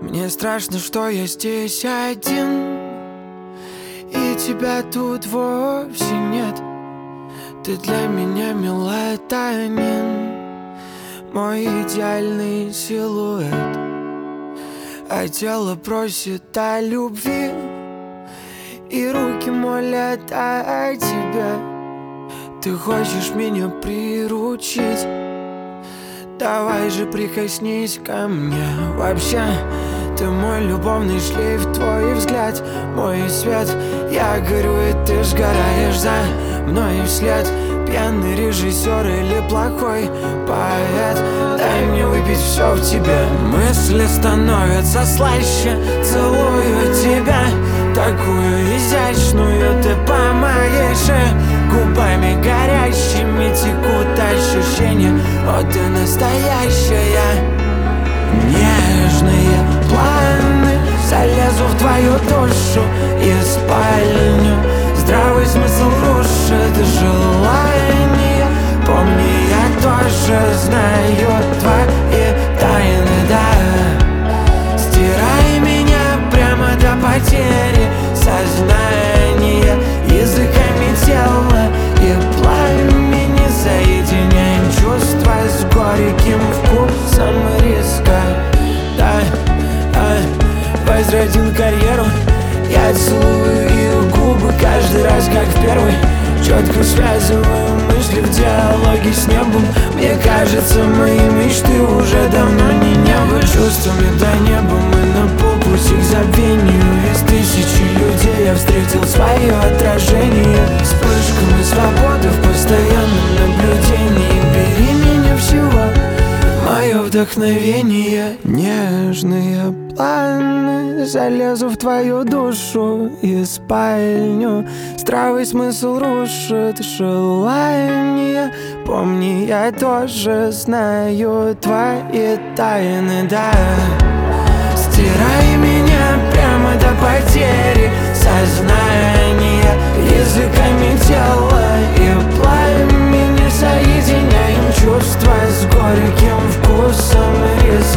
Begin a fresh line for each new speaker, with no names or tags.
Мне страшно, что я здесь один, и тебя тут вовсе нет. Ты для меня мелатонин, мой идеальный силуэт. А тело просит о любви, и руки молят о тебе. Ты хочешь меня приручить? Давай же прикоснись ко мне. Вообще, ты мой любовный шлейф, твой взгляд, мой свет. Я горю, и ты сгораешь за мной вслед. Пьяный режиссер или плохой поэт, дай мне выпить все в тебе. Мысли становятся слаще, целую тебя, такую изящную. Ты по моей шее губами горящими текут ощущения. О, ты настоящая. Нежные планы, залезу в твою душу и спальню. Здравый смысл рушит желание. Помни, я тоже знаю твои тайны, да. Стирай меня прямо до потери сознания. Языками тела и пламени соединяем чувства с горьким вкусом риска. Да, возродил карьеру. Я целую их губы каждый раз, как в первый. Четко связываю мысли в диалоге с небом. Мне кажется, мои мечты уже давно не небо. Чувствами до неба мы на полпути к забвению. Из тысячи людей я встретил свое отражение. Вспышками свободы в постоянном наблюдении. Бери меня всего, мое вдохновение. Нежные планы, залезу в твою душу и спальню. Здравый смысл рушит желание. Помни, я тоже знаю твои тайны, да. Стирай меня прямо до потери сознания. Языками тела и пламени соединяем чувства с горьким вкусом риска.